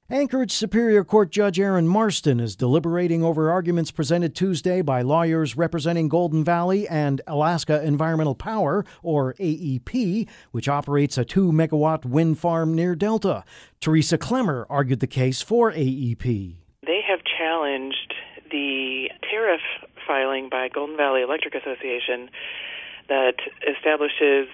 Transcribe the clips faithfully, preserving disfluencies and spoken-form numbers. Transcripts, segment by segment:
Anchorage Superior Court Judge Aaron Marston is deliberating over arguments presented Tuesday by lawyers representing Golden Valley and Alaska Environmental Power, or A E P, which operates a two megawatt wind farm near Delta. Teresa Clemmer argued the case for A E P. They have challenged the tariff filing by Golden Valley Electric Association that establishes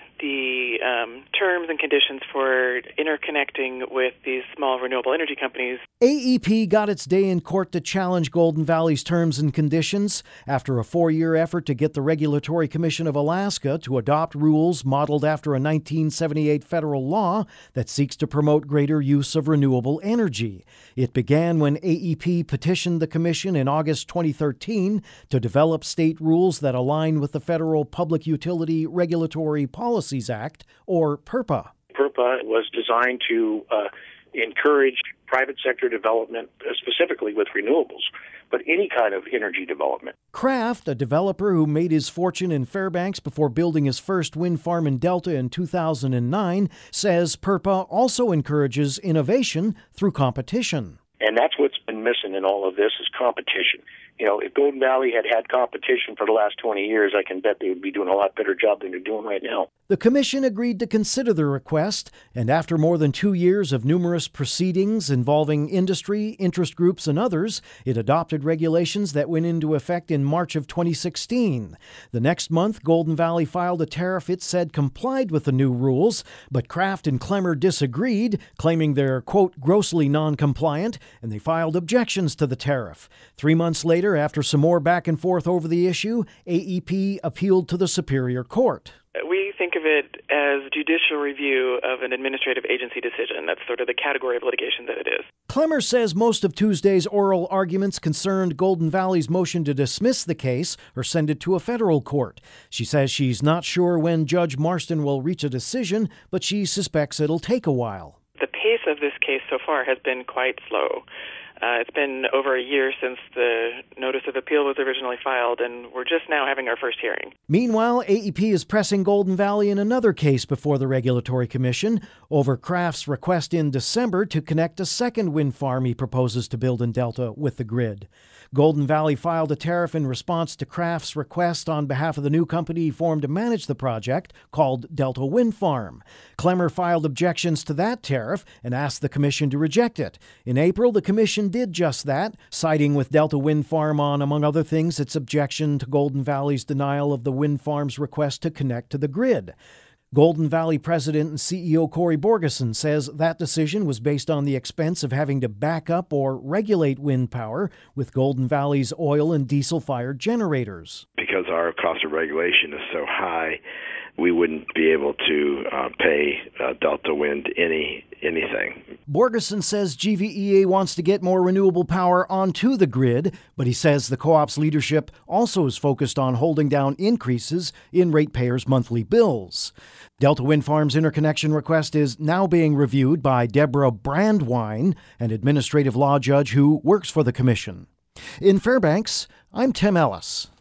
the um, terms and conditions for interconnecting with these small renewable energy companies. A E P got its day in court to challenge Golden Valley's terms and conditions after a four-year effort to get the Regulatory Commission of Alaska to adopt rules modeled after a nineteen seventy-eight federal law that seeks to promote greater use of renewable energy. It began when A E P petitioned the commission in August twenty thirteen to develop state rules that align with the Federal Public Utility Regulatory Policies Act, or PURPA. PURPA was designed to uh, encourage private sector development, uh, specifically with renewables, but any kind of energy development. Kraft, a developer who made his fortune in Fairbanks before building his first wind farm in Delta in two thousand nine, says PURPA also encourages innovation through competition. And that's what's been missing in all of this is competition. You know, if Golden Valley had had competition for the last twenty years, I can bet they would be doing a lot better job than they're doing right now. The commission agreed to consider the request, and after more than two years of numerous proceedings involving industry, interest groups, and others, it adopted regulations that went into effect in March of twenty sixteen. The next month, Golden Valley filed a tariff it said complied with the new rules, but Kraft and Clemmer disagreed, claiming they're, quote, grossly non-compliant, and they filed objections to the tariff. Three months later, after some more back and forth over the issue, A E P appealed to the Superior Court. We think of it as judicial review of an administrative agency decision. That's sort of the category of litigation that it is. Clemmer says most of Tuesday's oral arguments concerned Golden Valley's motion to dismiss the case or send it to a federal court. She says she's not sure when Judge Marston will reach a decision, but she suspects it'll take a while. The pace of this case so far has been quite slow. Uh, it's been over a year since the notice of appeal was originally filed, and we're just now having our first hearing. Meanwhile, A E P is pressing Golden Valley in another case before the Regulatory Commission over Kraft's request in December to connect a second wind farm he proposes to build in Delta with the grid. Golden Valley filed a tariff in response to Kraft's request on behalf of the new company he formed to manage the project, called Delta Wind Farm. Clemmer filed objections to that tariff and asked the commission to reject it. In April, the commission did just that, siding with Delta Wind Farm on, among other things, its objection to Golden Valley's denial of the wind farm's request to connect to the grid. Golden Valley President and C E O Cory Borgeson says that decision was based on the expense of having to back up or regulate wind power with Golden Valley's oil and diesel-fired generators. Because our cost of regulation is so high, we wouldn't be able to uh, pay uh, Delta Wind any anything. Borgeson says G V E A wants to get more renewable power onto the grid, but he says the co-op's leadership also is focused on holding down increases in ratepayers' monthly bills. Delta Wind Farm's interconnection request is now being reviewed by Deborah Brandwine, an administrative law judge who works for the commission. In Fairbanks, I'm Tim Ellis.